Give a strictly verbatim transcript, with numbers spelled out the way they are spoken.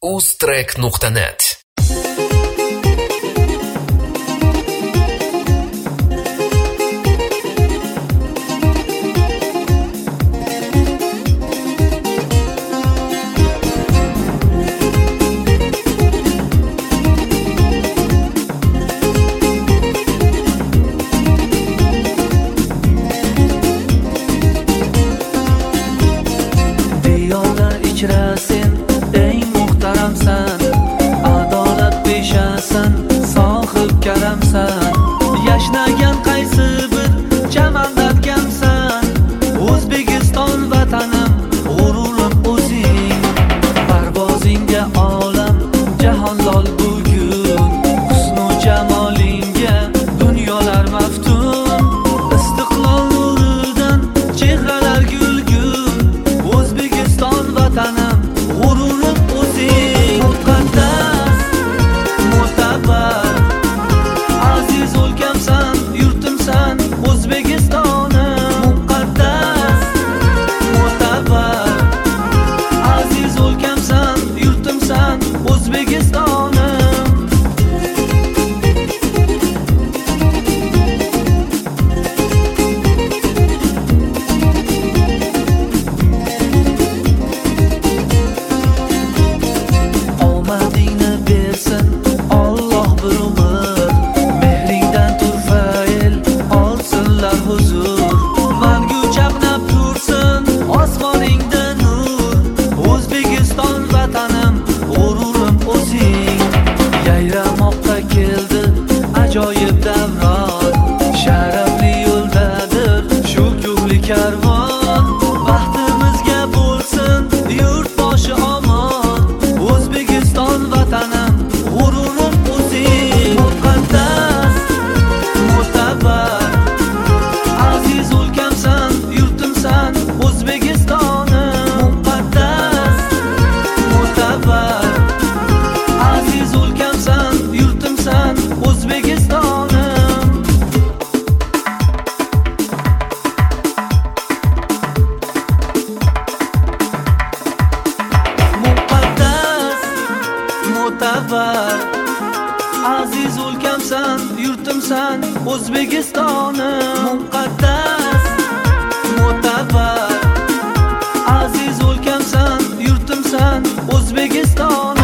uztrek nuqta net. Sen eng muhtaramsan, adolat peshasan, sohib karamsan. Yashnagan qaysi bir chamandatgansan, O'zbekiston vatanim, g'ururim o'zing. Parvozingga olam jahon lol bugun, husnu jamolingga dunyolar maftun. Istiqlol nuridan chehralar gulgun, O'zbekiston vatanim, g'ururim o'zing. Muqaddas, mo'tabar, aziz o'lkamsan, yurtimsan, O'zbekistonim. Muqaddas, mo'tabar, aziz o'lkamsan, yurtimsan, O'zbekistonim. Omadingni bersin Alloh bir umr, mehringdan turfail olsinlar huzur. Mangu chaqnab tursin osmoningda nur, O'zbekiston vatanim, g'ururim o'zing. Yayramoqqa keldi ajoyib davron, sharafli yo'ldadir shu ko'hli karvon. Baxtimizga bo'lsin yurtboshi omon, O'zbekiston vatanim, g'ururim o'zing. Muqaddas, mo'tabar, aziz o'lkamsan, yurtimsan, O'zbekistonim. Muqaddas, mo'tabar, aziz o'lkamsan, yurtimsan, O'zbekistonim. Muqaddas, mo'tabar, aziz o'lkamsan, yurtimsan, O'zbekistonim. Muqaddas, mo'tabar, aziz o'lkamsan, yurtimsan, O'zbekistonim.